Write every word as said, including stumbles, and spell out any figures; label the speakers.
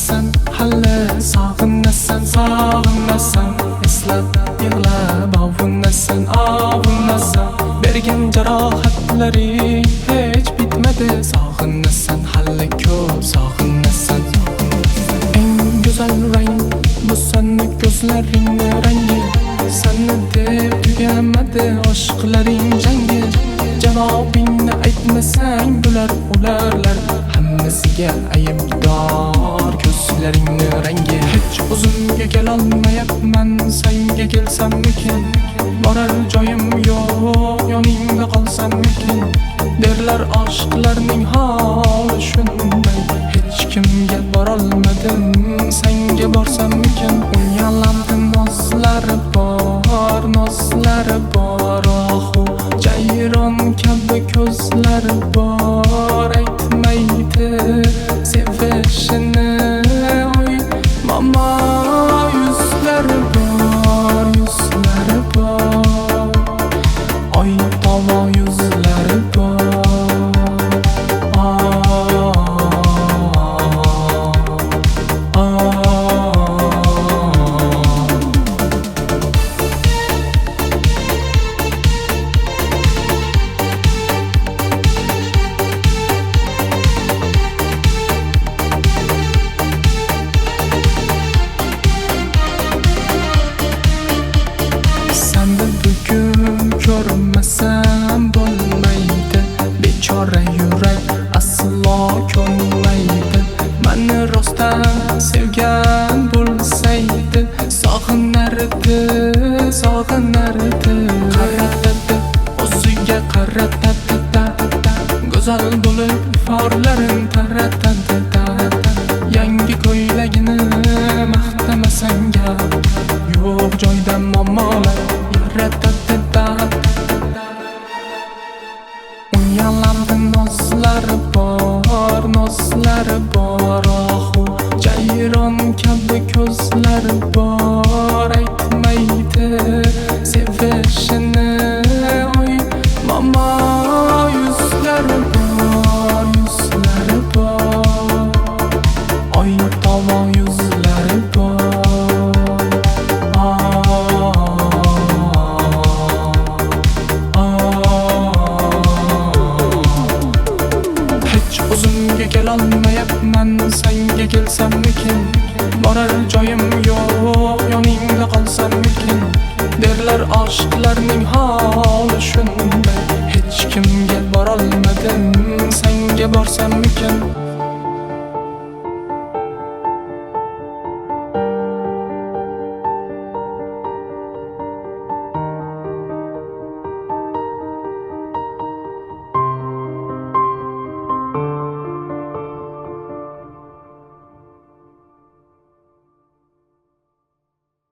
Speaker 1: sog'inasan, hali sog'inasan, sog'inasan. Eslab yig'lab ovunasan, ovunasan. Bergan jarohatlari hech bitmadi. Sog'inasan, hali ko'p sog'inasan. Eng go'zal rang bu seni ko'zlaringni rangi. Seni deb tugamadi oshqlaring jangi. Javobingni aytmasang bular ularlar hammasiga aybdor ko'zlaringni rangi. Hech o'zimga kelolmayapman, senga kelsamikin? Borar joyim yo'q, yoningda qolsamikin? Derlar oshqlarning holi shunday. Hech kimga borolmadim, senga borsamikin? Uyalamdi nozlari bor, nozlari bor. Ohu jayron kabi ko'zlari bor. Aytmaydi sevishini, oy mama. Yuzlari bor, yuzlari bor. Oy tovo yuzlari bor. Ah, ah, ah. Seni bugun ko'rmasam bo'lmaydi. Bechora yurak aslo ko'nmaydi. Meni rostdan sevgan bo'lsaydi, sog'inardi, sog'inardi. Qaratadi, o'ziga qaratadi, go'zal bo'lib iforlarin taratadi. Yangi ko'ylagini maqtamasang gap yo'q joyda momolar yaratadi. Uyalamdi nozlari bor, nozlari bor. Ohu jayron kabi ko'zlari bor. Aytmaydi sevishini, oy mama. Yuzlari bor, yuzlari bor. Oy tovo yuzlari bor. Ah, ah. Hech o'zimga kelolmayapman, senga kelsamikin? Borar joyim yo'q, yoningda qolsamikin? Derlar oshqlarning holi shunday. Hech kimga borolmadim, senga borsamikin?